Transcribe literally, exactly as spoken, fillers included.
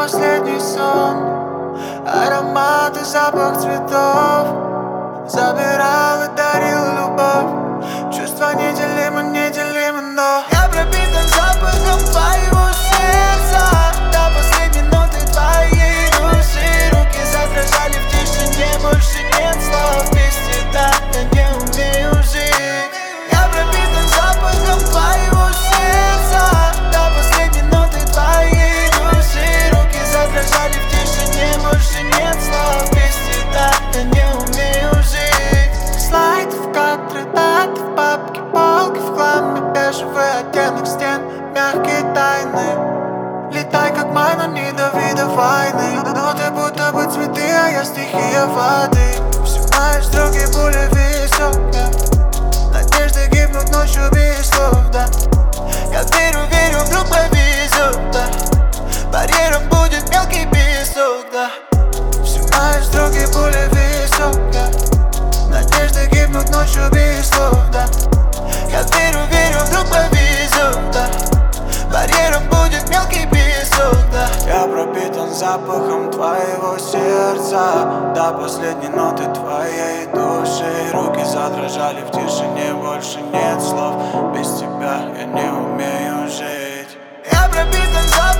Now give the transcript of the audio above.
последний сон. Аромат и запах цветов забирал и дарил любовь. Чувства неделимы, неделимы, но я пропитан запахом твоего сердца. До последней ноты твоей души. Руки задрожали в тишине, больше нет слов. Без тебя я не умею жить. Я пропитан запахом твоего сердца. До последней ноты твоей души. Руки задрожали в тишине, больше нет слов. Без тебя я не умею жить. Слайд в кадры, даты в папке, полки в хламе, бежевый оттенок стен, мягкие тайны. Летай как майна, не дави до войны. Но ты будто бы цветы, а я стихия воды. Сжимаешь други более высокие. Надежды гибнут ночью без слов, да. Я верю, верю, вдруг повезет, да. Барьером будет мелкий песок, да. Сжимаешь други более высокие. Надежды гибнут ночью без слов, да. Я верю, верю, вдруг повезет, да. Барьером будет мелкий песок, да. Я пропитан запахом твоего сердца. До последней ноты твоей души. Руки задрожали в тишине, больше нет слов. Без тебя я не умею жить. Я пропитан запахом